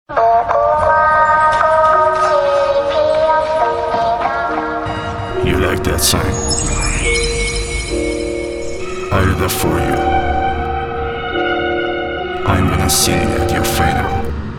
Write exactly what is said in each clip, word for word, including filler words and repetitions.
You like that song? I did that for you. I'm gonna sing it at your funeral.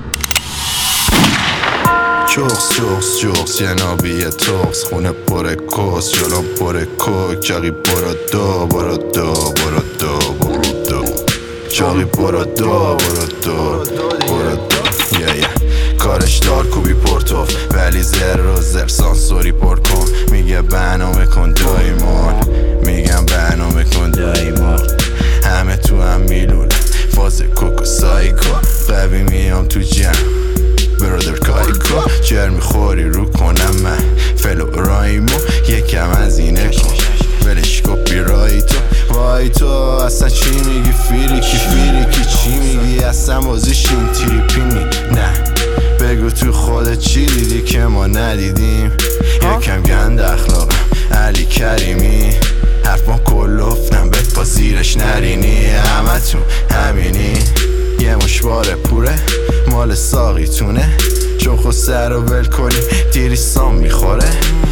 چوخس چوخس چوخس جنابی توخس خونه پر کس جلوم پر کوک جاقی برو دو برو دو برو دو برو دو جاقی برو دو برو دو برو دو یه یه کارش دار کوبی پرتوف ولی زر و زر سانسوری پر کن میگه برنامه کن دایمان میگم برنامه کن دایمان همه تو هم میلونه فاز کوکو سایکو قوی میام تو جمع برادر کایکو جر میخوری رو کنم من فلو رایمو یکم از اینه کن ولش کپی رایتو وای تو اصلا چی میگی فیریکی فیریکی چی میگی اصلا بازیشین تریپینی نه بگو تو خودت چی دیدی که ما ندیدیم یکم گند اخلاقم علی کریمی حرفان کلوفتم بهت با زیرش نرینی همه تو همینی یه مشوار پوره مال ساقیتونه چون خود سر رو ول کنی دیریستان میخوره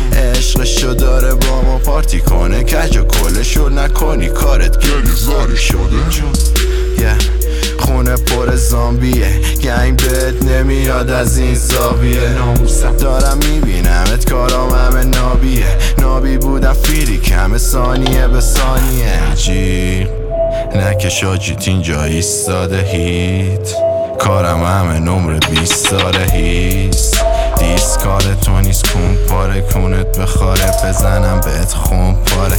عشقشو داره با ما پارتی کنه کج و کلشو نکنی کارت گلی زاری شده یه yeah. خونه پر زامبیه گنگ بهت نمیاد از این زاویه ناموسم دارم میبینمت کارام همه نابیه نابی بودم فیری کم ثانیه به ثانیه جی نکش آجیت اینجا ایستاده هیت کارم همه نمره بیست داره هیست دیست کار تو نیست کون پاره کونت بخاره بزنم بهت خون پاره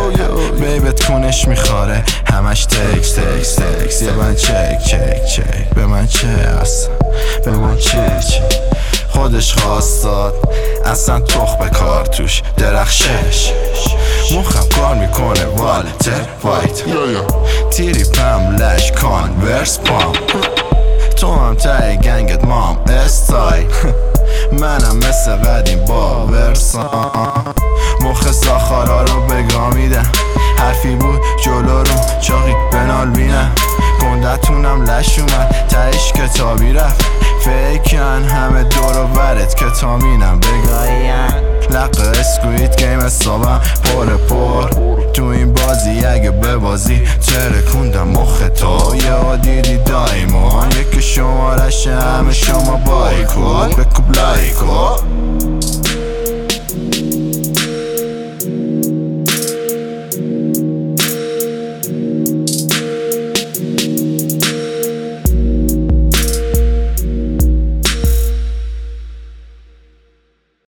بیبت کونش میخاره همش تکس تکس تکس یه من چک چک چک به من چه اصلا به من چه چه خودش خواستاد اصلا تخ به کار توش درخشش مخم کار میکنه والتر وایت تیری پم لش کانورس پام تو هم تای گنگت مام استای منم مثل قدیم با ورسان مخ ساخارا رو بگا میدم حرفی بود جلو رو چاقی بنال بینم گندتونم لش اومد تایش کتابی رفت فیکن همه دور و برت کتامینم بگاین لق اسکویت گیم حسابم پر پر تو این بازی اگه ببازی ترکوندم مخ تو یا دیدی دایمان یکی شمارش همه شما بایکو بکوب لایکو